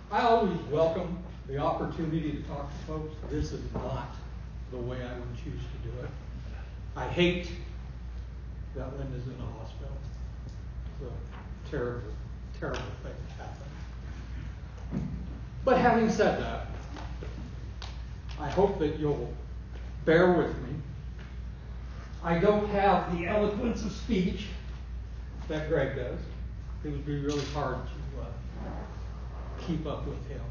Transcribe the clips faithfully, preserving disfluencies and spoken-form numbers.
I always welcome the opportunity to talk to folks. This is not the way I would choose to do it. I hate that Linda's in the hospital. It's a terrible, terrible thing that happened. But having said that, I hope that you'll bear with me. I don't have the eloquence of speech that Greg does. It would be really hard to uh, keep up with him.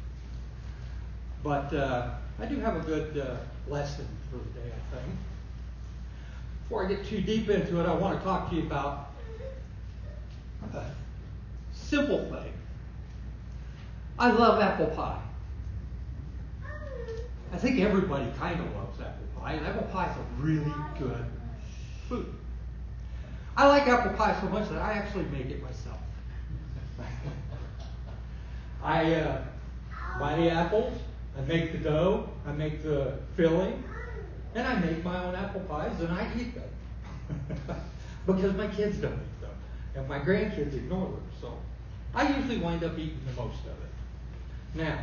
But uh, I do have a good uh, lesson for the day, I think. Before I get too deep into it, I want to talk to you about a simple thing. I love apple pie. I think everybody kind of loves apple pie, and apple pie is a really good food. I like apple pie so much that I actually make it myself. I uh, buy the apples, I make the dough, I make the filling, and I make my own apple pies, and I eat them. Because my kids don't eat them, and my grandkids ignore them. So I usually wind up eating the most of it. Now,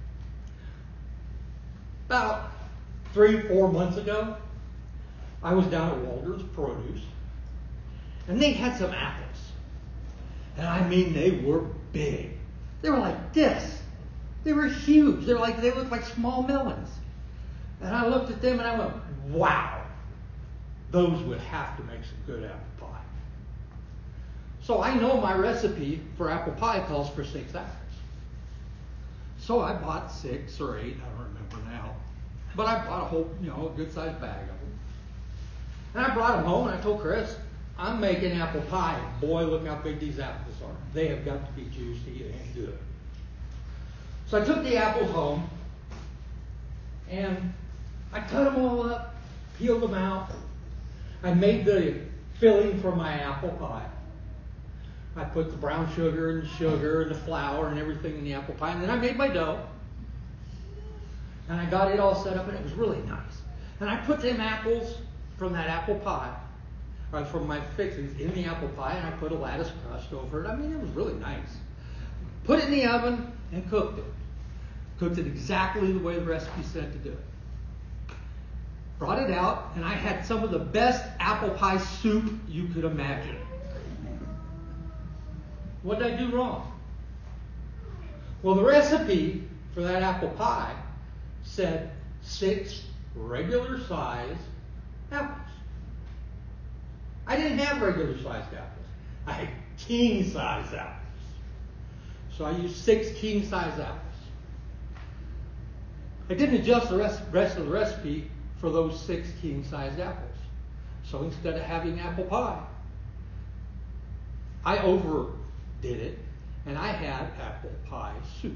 about three, four months ago, I was down at Walter's Produce, and they had some apples. And I mean, they were big. They were like this. They were huge. They were like they looked like small melons. And I looked at them and I went, wow, those would have to make some good apple pie. So I know my recipe for apple pie calls for six apples. So I bought six or eight, I don't remember now. But I bought a whole, you know, a good sized bag of them. And I brought them home and I told Chris, I'm making apple pie. Boy, look how big these apples are. They have got to be juicy and good. So I took the apples home and I cut them all up, peeled them out. I made the filling for my apple pie. I put the brown sugar and the sugar and the flour and everything in the apple pie. And then I made my dough. And I got it all set up and it was really nice. And I put them apples from that apple pie, or from my fixings, in the apple pie, and I put a lattice crust over it. I mean, it was really nice. Put it in the oven and cooked it. Cooked it exactly the way the recipe said to do it. Brought it out, and I had some of the best apple pie soup you could imagine. What did I do wrong? Well, the recipe for that apple pie said six regular size apples. I didn't have regular sized apples. I had king size apples. So I used six king size apples. I didn't adjust the rest, rest of the recipe for those six king sized apples. So instead of having apple pie, I overdid it and I had apple pie soup.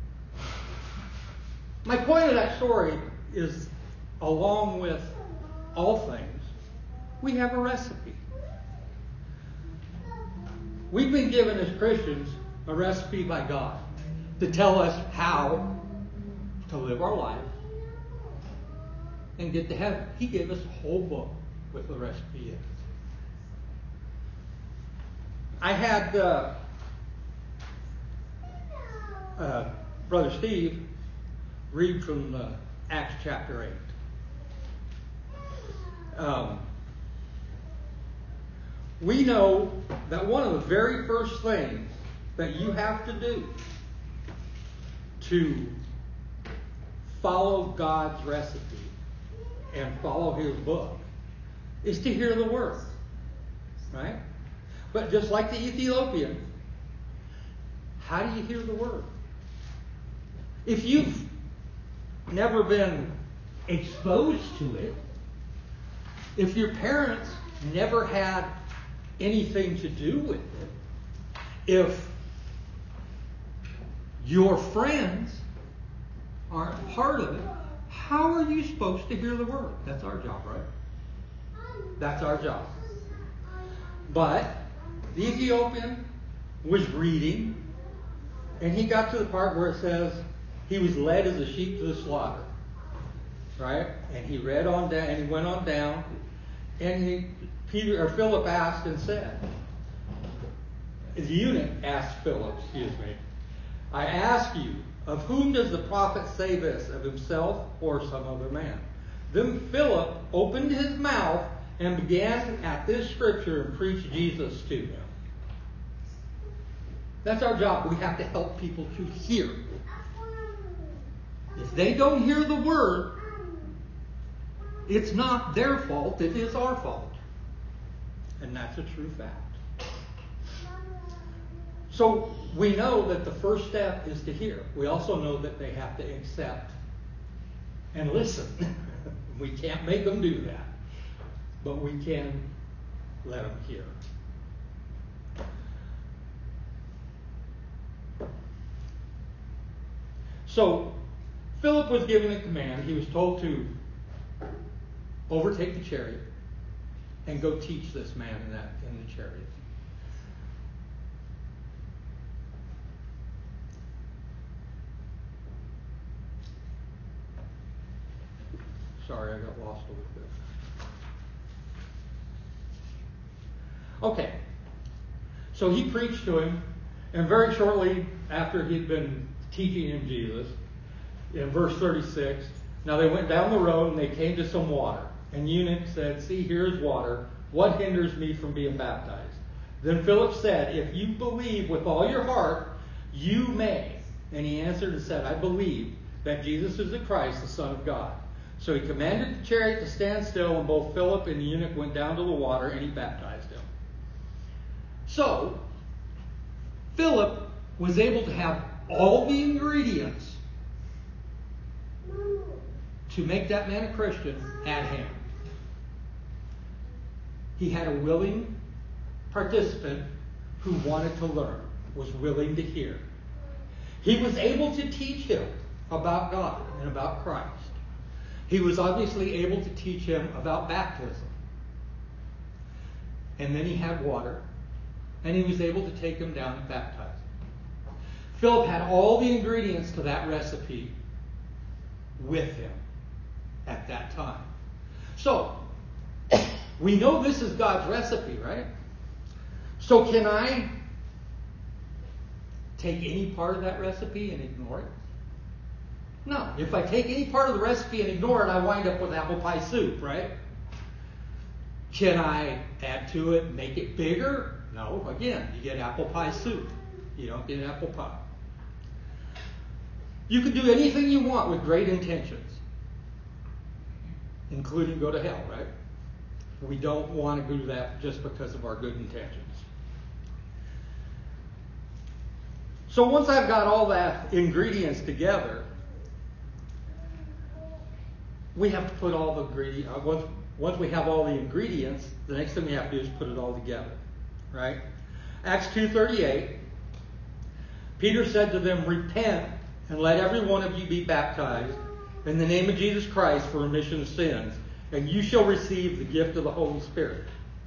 My point of that story is, along with all things, we have a recipe. We've been given as Christians a recipe by God to tell us how to live our life and get to heaven. He gave us a whole book with the recipe in it. I had uh, uh, Brother Steve read from uh, Acts chapter eight. Um, we know that one of the very first things that you have to do to follow God's recipe and follow His book is to hear the word, right? But just like the Ethiopian, how do you hear the word? If you've never been exposed to it, if your parents never had anything to do with it, if your friends aren't part of it, how are you supposed to hear the word? That's our job, right? That's our job. But the Ethiopian was reading, and he got to the part where it says he was led as a sheep to the slaughter, right? And he read on down, and he went on down, and he, Peter or Philip asked and said, the eunuch asked Philip, excuse me, I ask you, of whom does the prophet say this, of himself or some other man? Then Philip opened his mouth and began at this scripture and preached Jesus to them. That's our job. We have to help people to hear. If they don't hear the word, it's not their fault, it is our fault. And that's a true fact. So we know that the first step is to hear. We also know that they have to accept and listen. We can't make them do that, but we can let them hear. So Philip was given a command. He was told to overtake the chariot and go teach this man in that in the chariot. Sorry, I got lost a little bit. Okay. So he preached to him, and very shortly after he'd been teaching him Jesus, in verse thirty-six, now they went down the road and they came to some water. And eunuch said, "See, here is water. What hinders me from being baptized?" Then Philip said, "If you believe with all your heart, you may." And he answered and said, "I believe that Jesus is the Christ, the Son of God." So he commanded the chariot to stand still, and both Philip and the eunuch went down to the water, and he baptized him. So, Philip was able to have all the ingredients to make that man a Christian at hand. He had a willing participant who wanted to learn, was willing to hear. He was able to teach him about God and about Christ. He was obviously able to teach him about baptism. And then he had water, and he was able to take him down and baptize him. Philip had all the ingredients to that recipe with him at that time. So, we know this is God's recipe, right? So can I take any part of that recipe and ignore it? No. If I take any part of the recipe and ignore it, I wind up with apple pie soup, right? Can I add to it and make it bigger? No. Again, you get apple pie soup. You don't get apple pie. You can do anything you want with great intentions, including go to hell, right? We don't want to do that just because of our good intentions. So once I've got all that ingredients together, we have to put all the ingredients. Uh, once, once we have all the ingredients, the next thing we have to do is put it all together, right? Acts two thirty-eight. Peter said to them, "Repent and let every one of you be baptized in the name of Jesus Christ for remission of sins, and you shall receive the gift of the Holy Spirit."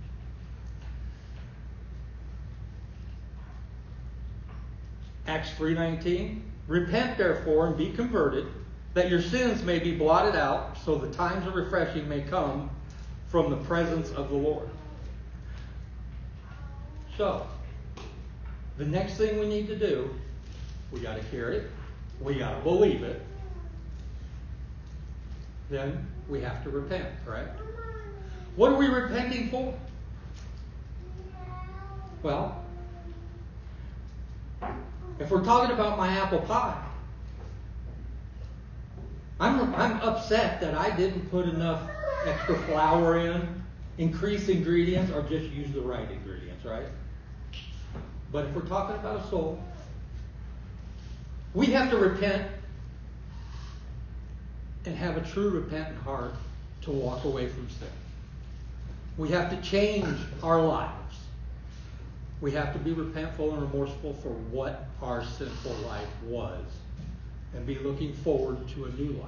Acts three nineteen. "Repent therefore and be converted, that your sins may be blotted out, so the times of refreshing may come from the presence of the Lord." So, the next thing we need to do, we got to hear it, we got to believe it, then we have to repent, right? What are we repenting for? Well, if we're talking about my apple pie, I'm, I'm upset that I didn't put enough extra flour in, increase ingredients, or just use the right ingredients, right? But if we're talking about a soul, we have to repent and have a true repentant heart to walk away from sin. We have to change our lives. We have to be repentful and remorseful for what our sinful life was, and be looking forward to a new life.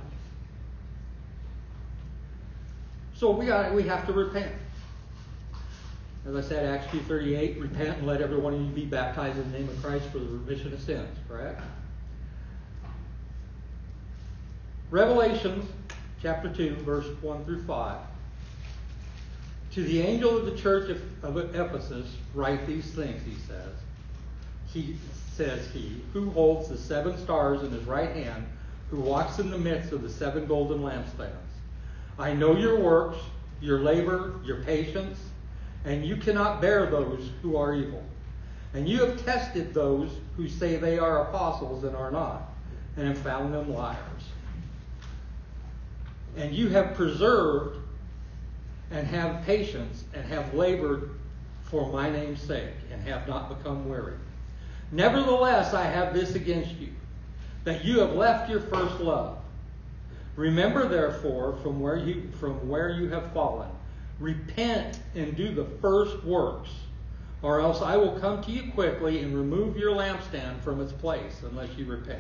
So we got we have to repent. As I said, Acts two thirty-eight, repent and let every one of you be baptized in the name of Christ for the remission of sins, correct? Revelations chapter two, verse one through five. "To the angel of the church of, of Ephesus write these things," he says. he says he, who holds the seven stars in his right hand, who walks in the midst of the seven golden lampstands. I know your works, your labor, your patience, and you cannot bear those who are evil. And you have tested those who say they are apostles and are not, and have found them liars. And you have preserved and have patience and have labored for my name's sake and have not become weary. Nevertheless, I have this against you, that you have left your first love. Remember, therefore, from where you from where you have fallen, repent and do the first works, or else I will come to you quickly and remove your lampstand from its place, unless you repent.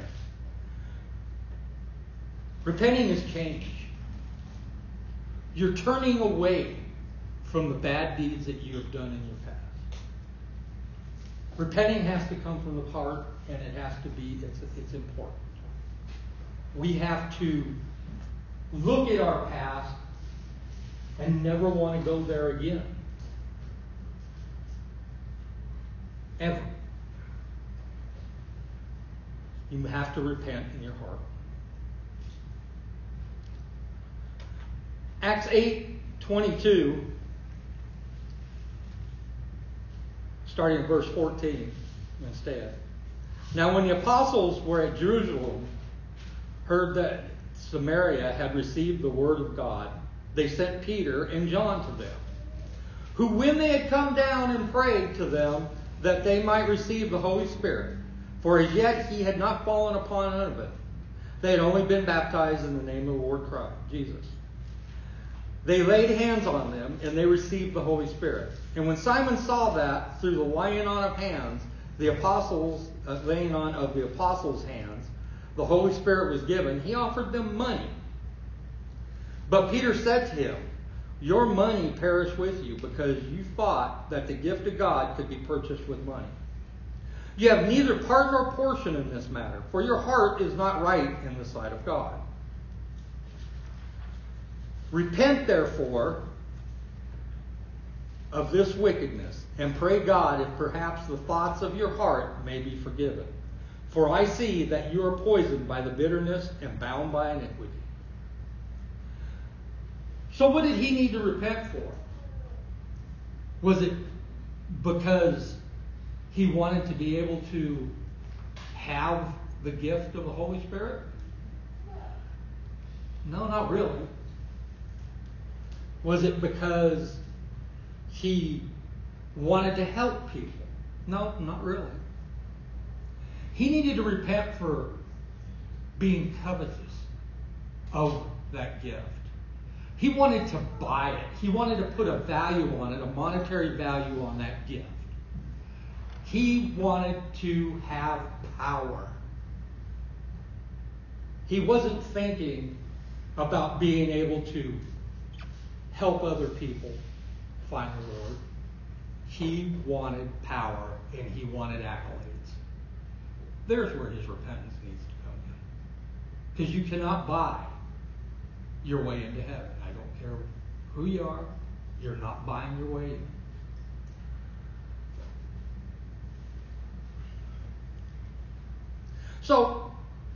Repenting is change. You're turning away from the bad deeds that you have done in your past. Repenting has to come from the heart, and it has to be, it's, it's important. We have to look at our past and never want to go there again. Ever. You have to repent in your heart. Acts eight twenty-two, starting in verse fourteen instead. Now when the apostles were at Jerusalem, heard that Samaria had received the word of God, they sent Peter and John to them, who when they had come down and prayed to them that they might receive the Holy Spirit, for as yet he had not fallen upon none of it. They had only been baptized in the name of the Lord Christ, Jesus. They laid hands on them, and they received the Holy Spirit. And when Simon saw that, through the laying on of hands, the apostles, uh, laying on of the apostles' hands, the Holy Spirit was given, he offered them money. But Peter said to him, your money perish with you, because you thought that the gift of God could be purchased with money. You have neither part nor portion in this matter, for your heart is not right in the sight of God. Repent, therefore, of this wickedness, and pray God if perhaps the thoughts of your heart may be forgiven. For I see that you are poisoned by the bitterness and bound by iniquity. So what did he need to repent for? Was it because he wanted to be able to have the gift of the Holy Spirit? No, not really. Was it because he wanted to help people? No, not really. He needed to repent for being covetous of that gift. He wanted to buy it. He wanted to put a value on it, a monetary value on that gift. He wanted to have power. He wasn't thinking about being able to help other people find the Lord. He wanted power and he wanted accolades. There's where his repentance needs to come in. Because you cannot buy your way into heaven. I don't care who you are, you're not buying your way in. So,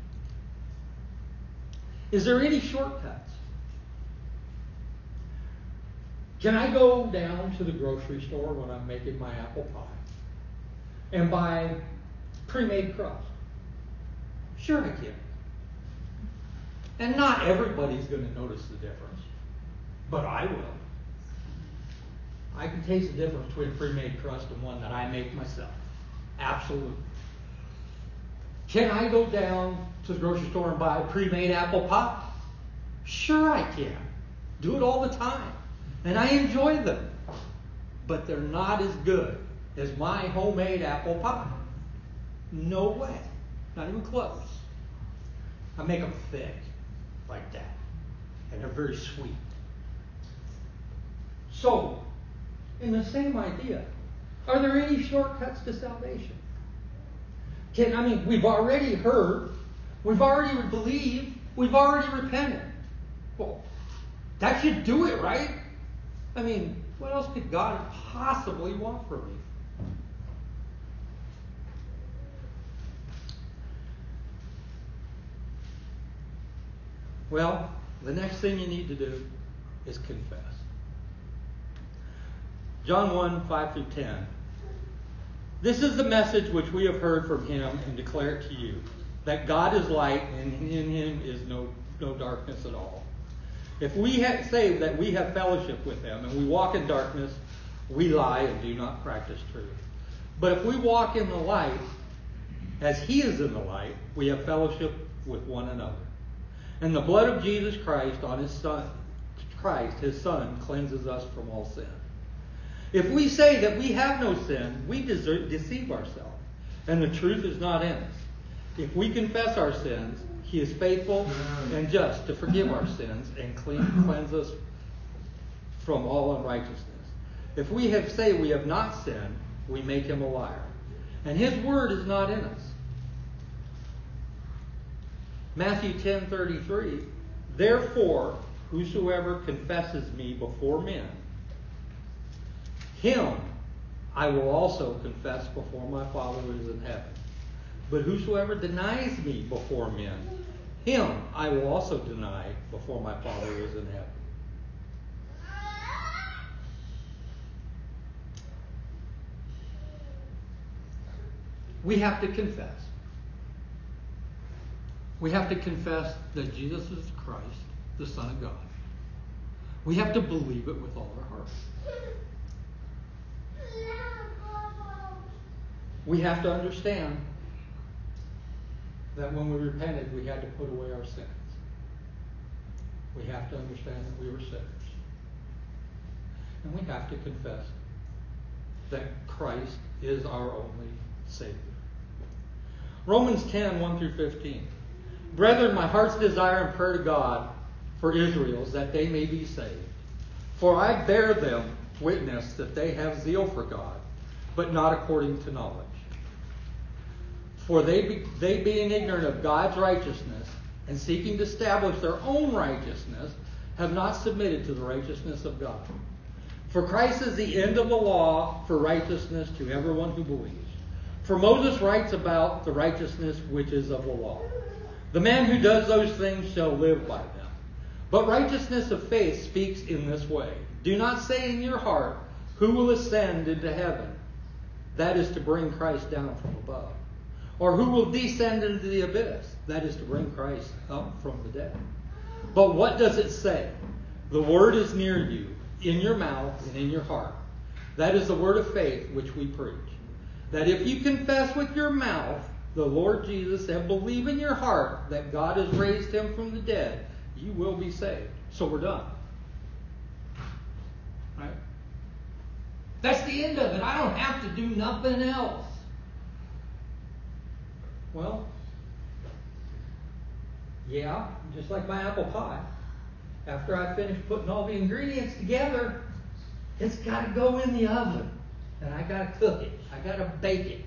is there any shortcuts? Can I go down to the grocery store when I'm making my apple pie and buy pre-made crust? Sure I can. And not everybody's going to notice the difference, but I will. I can taste the difference between pre-made crust and one that I make myself. Absolutely. Can I go down to the grocery store and buy a pre-made apple pie? Sure I can. Do it all the time. And I enjoy them. But they're not as good as my homemade apple pie. No way. Not even close. I make them thick, like that. And they're very sweet. So, in the same idea, are there any shortcuts to salvation? Can, I mean, we've already heard, we've already believed, we've already repented. Well, that should do it, right? I mean, what else could God possibly want from me? Well, the next thing you need to do is confess. John one, five through ten. This is the message which we have heard from him and declare it to you, that God is light and in him is no, no darkness at all. If we ha- say that we have fellowship with him and we walk in darkness, we lie and do not practice truth. But if we walk in the light, as he is in the light, we have fellowship with one another. And the blood of Jesus Christ on his son, Christ, his son, cleanses us from all sin. If we say that we have no sin, we desert, deceive ourselves, and the truth is not in us. If we confess our sins, he is faithful and just to forgive our sins and clean, cleanse us from all unrighteousness. If we have say we have not sinned, we make him a liar, and his word is not in us. Matthew ten thirty-three. Therefore, whosoever confesses me before men, him I will also confess before my Father who is in heaven. But whosoever denies me before men, him I will also deny before my Father who is in heaven. We have to confess. We have to confess that Jesus is Christ, the Son of God. We have to believe it with all our hearts. We have to understand that when we repented, we had to put away our sins. We have to understand that we were sinners. And we have to confess that Christ is our only Savior. Romans ten, one through fifteen. Brethren, my heart's desire and prayer to God for Israel is that they may be saved. For I bear them witness that they have zeal for God, but not according to knowledge. For they, be, they being ignorant of God's righteousness and seeking to establish their own righteousness, have not submitted to the righteousness of God. For Christ is the end of the law for righteousness to everyone who believes. For Moses writes about the righteousness which is of the law. The man who does those things shall live by them. But righteousness of faith speaks in this way. Do not say in your heart, who will ascend into heaven? That is to bring Christ down from above. Or who will descend into the abyss? That is to bring Christ up from the dead. But what does it say? The word is near you, in your mouth and in your heart. That is the word of faith which we preach. That if you confess with your mouth the Lord Jesus and believe in your heart that God has raised him from the dead, you will be saved. So we're done. Right? That's the end of it. I don't have to do nothing else. Well, yeah, just like my apple pie. After I finish putting all the ingredients together, it's got to go in the oven. And I got to cook it. I got to bake it.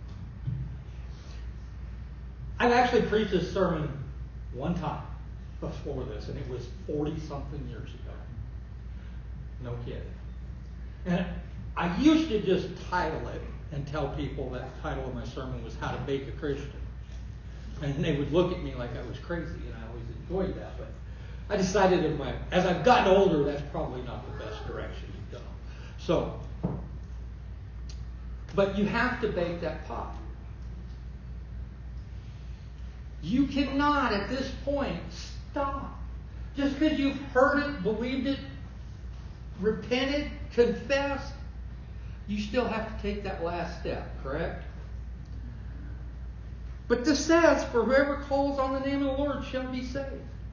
I've actually preached this sermon one time before this, and it was forty-something years ago. No kidding. And I used to just title it and tell people that the title of my sermon was How to Bake a Christian. And they would look at me like I was crazy, and I always enjoyed that. But I decided in my, as I've gotten older, that's probably not the best direction to go. So, but you have to bake that pie. You cannot, at this point, stop. Just because you've heard it, believed it, repented, confessed, you still have to take that last step, correct? But this says, for whoever calls on the name of the Lord shall be saved.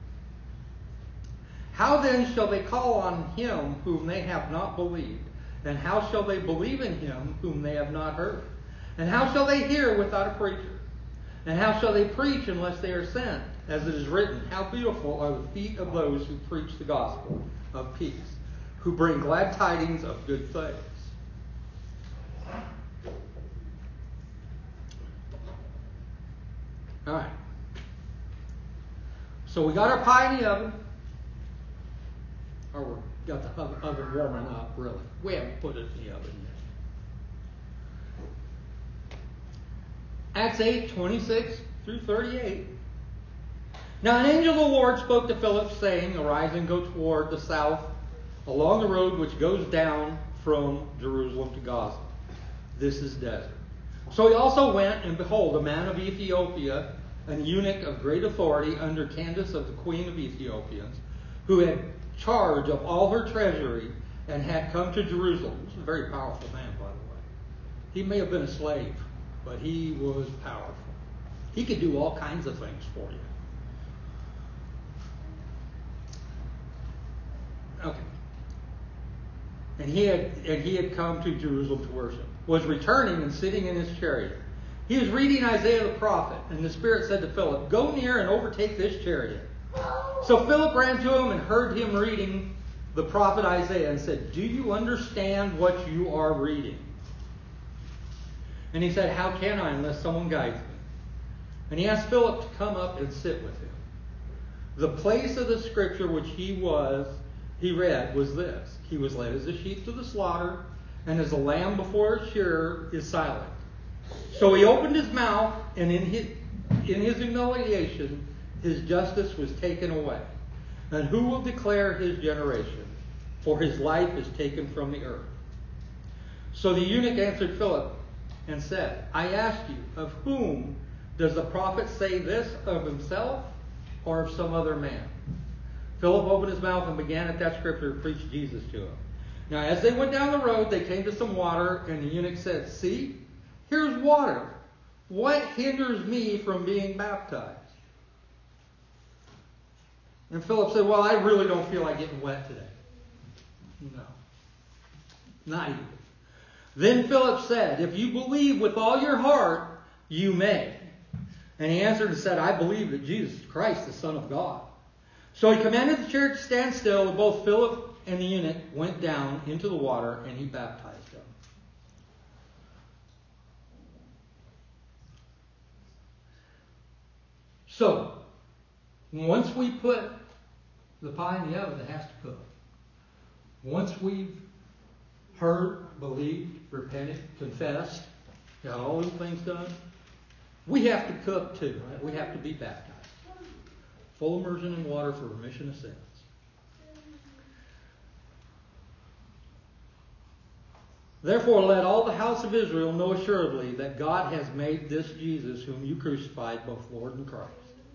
How then shall they call on him whom they have not believed? And how shall they believe in him whom they have not heard? And how shall they hear without a preacher? And how shall they preach unless they are sent? As it is written, how beautiful are the feet of those who preach the gospel of peace, who bring glad tidings of good things. All right. So we got our pie in the oven. Or we got the oven warming up, really. We haven't put it in the oven yet. Acts eight, twenty-six through thirty-eight. Now an angel of the Lord spoke to Philip, saying, Arise and go toward the south, along the road which goes down from Jerusalem to Gaza. This is desert. So he also went, and behold, a man of Ethiopia, an eunuch of great authority under Candace of the queen of Ethiopians, who had charge of all her treasury and had come to Jerusalem. He was a very powerful man, by the way. He may have been a slave, but he was powerful. He could do all kinds of things for you. Okay. And he had and he had come to Jerusalem to worship, was returning and sitting in his chariot. He was reading Isaiah the prophet, and the Spirit said to Philip, Go near and overtake this chariot. So Philip ran to him and heard him reading the prophet Isaiah and said, Do you understand what you are reading? And he said, How can I unless someone guides me? And he asked Philip to come up and sit with him. The place of the scripture which he was, he read was this. He was led as a sheep to the slaughter, and as a lamb before its shearer is silent. So he opened his mouth, and in his, in his humiliation, his justice was taken away. And who will declare his generation? For his life is taken from the earth. So the eunuch answered Philip and said, I ask you, of whom does the prophet say this, of himself or of some other man? Philip opened his mouth and began at that scripture to preach Jesus to him. Now as they went down the road, they came to some water, and the eunuch said, See, here's water. What hinders me from being baptized? And Philip said, Well, I really don't feel like getting wet today. No. Not even. Then Philip said, If you believe with all your heart, you may. And he answered and said, I believe that Jesus is Christ, the Son of God. So he commanded the chariot to stand still, and both Philip and the eunuch went down into the water, and he baptized them. So, once we put the pie in the oven, it has to cook. Once we've heard, believed, repented, confessed, got all those things done, we have to cook too. Right? We have to be baptized. Full immersion in water for remission of sins. Therefore, let all the house of Israel know assuredly that God has made this Jesus, whom you crucified, both Lord and Christ.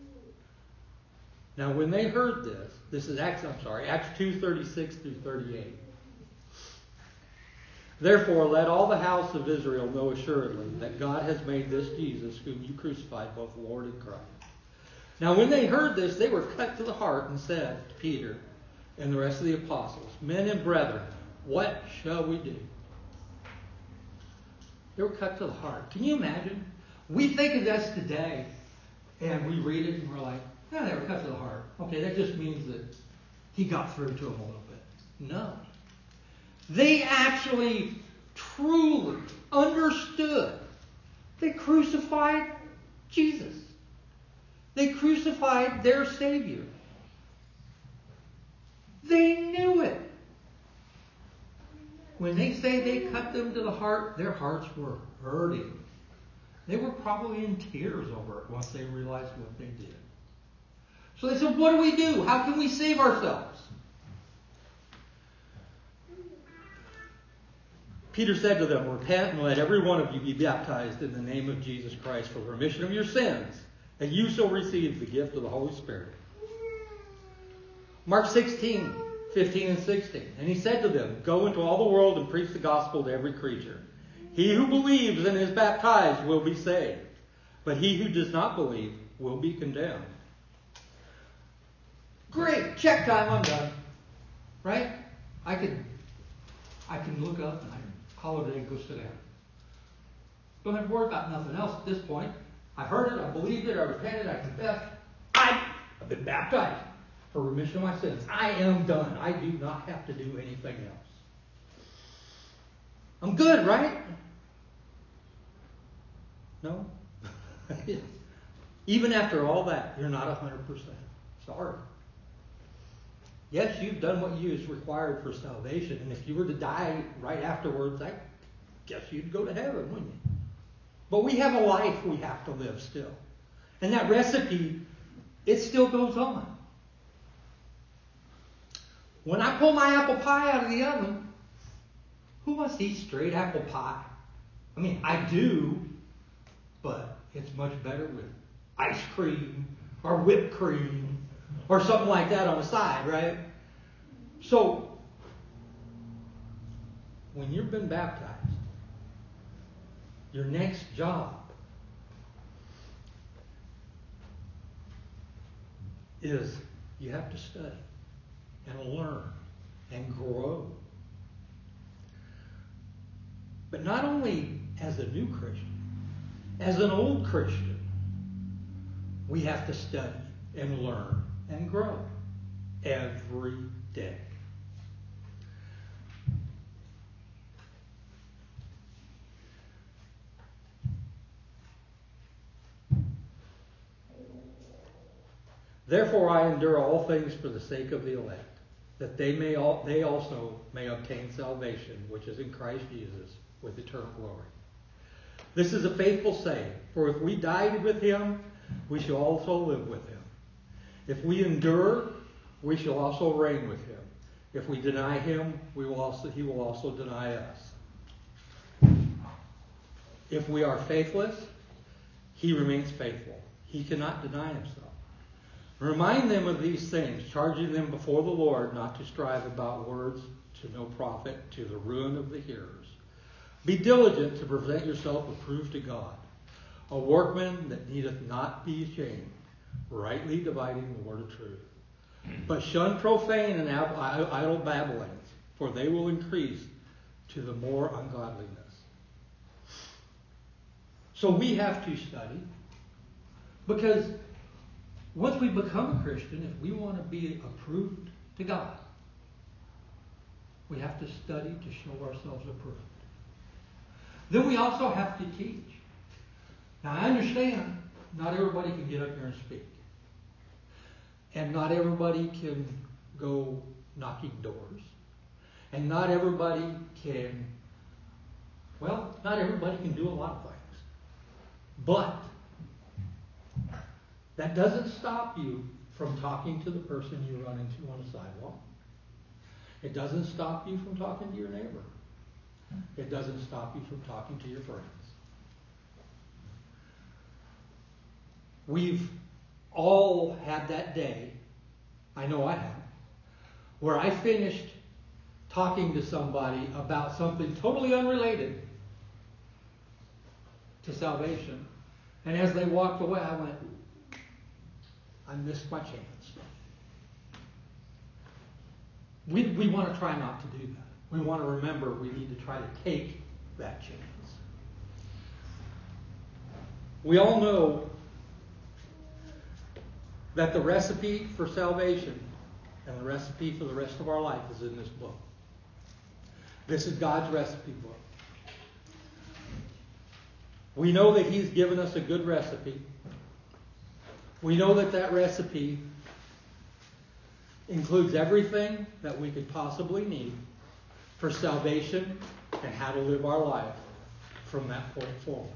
Now, when they heard this, this is Acts, I'm sorry, Acts two, thirty-six through thirty-eight. Therefore, let all the house of Israel know assuredly that God has made this Jesus, whom you crucified, both Lord and Christ. Now, when they heard this, they were cut to the heart and said to Peter and the rest of the apostles, Men and brethren, what shall we do? They were cut to the heart. Can you imagine? We think of this today, and we read it, and we're like, yeah, they were cut to the heart. Okay, that just means that he got through to them a little bit. No. They actually, truly understood. They crucified Jesus. They crucified their Savior. They knew it. When they say they cut them to the heart, their hearts were hurting. They were probably in tears over it once they realized what they did. So they said, what do we do? How can we save ourselves? Peter said to them, Repent and let every one of you be baptized in the name of Jesus Christ for the remission of your sins, and you shall receive the gift of the Holy Spirit. Mark sixteen, fifteen and sixteen. And he said to them, Go into all the world and preach the gospel to every creature. He who believes and is baptized will be saved, but he who does not believe will be condemned. Great, check time, I'm done. Right? I can, I can look up and I can call it a day and go sit down. Don't have to worry about nothing else at this point. I heard it, I believed it, I repented, I confessed. I have been baptized for remission of my sins. I am done. I do not have to do anything else. I'm good, right? No? Even after all that, you're not one hundred percent. Sorry. Yes, you've done what you is required for salvation, and if you were to die right afterwards, I guess you'd go to heaven, wouldn't you? But we have a life we have to live still. And that recipe it still goes on. When I pull my apple pie out of the oven, who wants to eat straight apple pie? I mean, I do, but it's much better with ice cream or whipped cream or something like that on the side, right? So, when you've been baptized, your next job is you have to study and learn and grow. But not only as a new Christian, as an old Christian, we have to study and learn and grow every day. Therefore I endure all things for the sake of the elect, that they may all, they also may obtain salvation, which is in Christ Jesus, with eternal glory. This is a faithful saying, for if we died with him, we shall also live with him. If we endure, we shall also reign with him. If we deny him, we will also, he will also deny us. If we are faithless, he remains faithful. He cannot deny himself. Remind them of these things, charging them before the Lord not to strive about words to no profit, to the ruin of the hearers. Be diligent to present yourself approved to God, a workman that needeth not be ashamed, rightly dividing the word of truth. But shun profane and idle babblings, for they will increase to the more ungodliness. So we have to study, because once we become a Christian, if we want to be approved to God, we have to study to show ourselves approved. Then we also have to teach. Now I understand not everybody can get up here and speak. And not everybody can go knocking doors. And not everybody can, well, not everybody can do a lot of things. But that doesn't stop you from talking to the person you run into on the sidewalk. It doesn't stop you from talking to your neighbor. It doesn't stop you from talking to your friends. We've all had that day, I know I have, where I finished talking to somebody about something totally unrelated to salvation. And as they walked away, I went, I missed my chance. We, we want to try not to do that. We want to remember we need to try to take that chance. We all know that the recipe for salvation and the recipe for the rest of our life is in this book. This is God's recipe book. We know that He's given us a good recipe. We know that that recipe includes everything that we could possibly need for salvation and how to live our life from that point forward.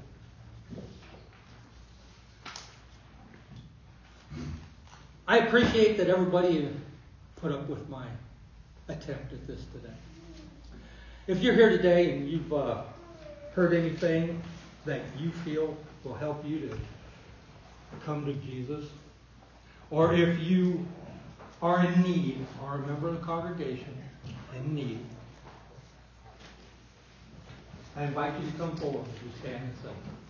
I appreciate that everybody put up with my attempt at this today. If you're here today and you've uh, heard anything that you feel will help you to come to Jesus, or if you are in need, or a member of the congregation in need, I invite you to come forward as we stand and sing.